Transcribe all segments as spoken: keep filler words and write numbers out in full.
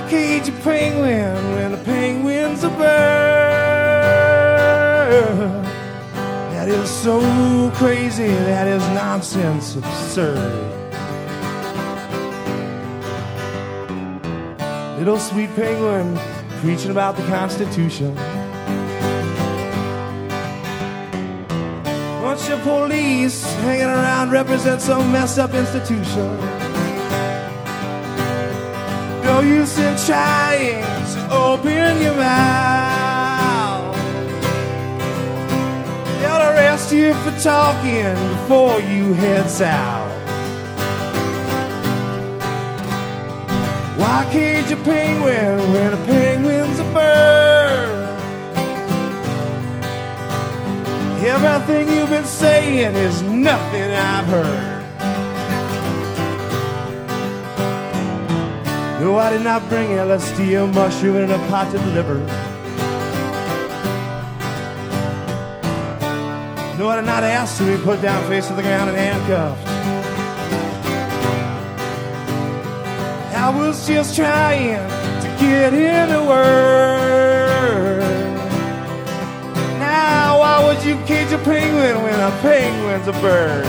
cage a penguin when a penguin's a bird? That is so crazy, that is nonsense, absurd. Little sweet penguin preaching about the Constitution. Bunch of police hanging around represent some messed up institution. No use in trying to open your mouth. They'll arrest you for talking before you head south. Why cage a penguin when a penguin's a bird? Everything you've been saying is nothing I've heard. No, I did not bring L S D, a mushroom, and a potted liver. No, I did not ask to be put down face to the ground and handcuffed. I was just trying to get in a word. Now, why would you cage a penguin when a penguin's a bird?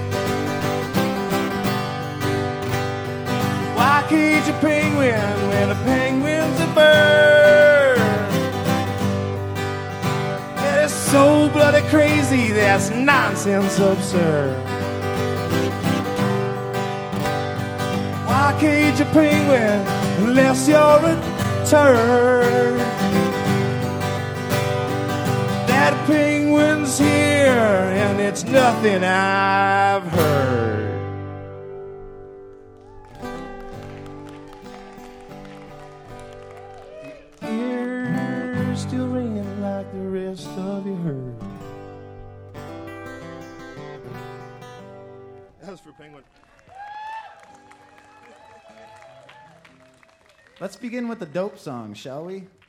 Why cage a penguin when a penguin's a bird? That is so bloody crazy, that's nonsense absurd. Why cage a penguin unless you're a turd? That penguin's here and it's nothing I've heard. Ears still ringing like the rest of you heard. That was for Penguin. Let's begin with the dope song, shall we?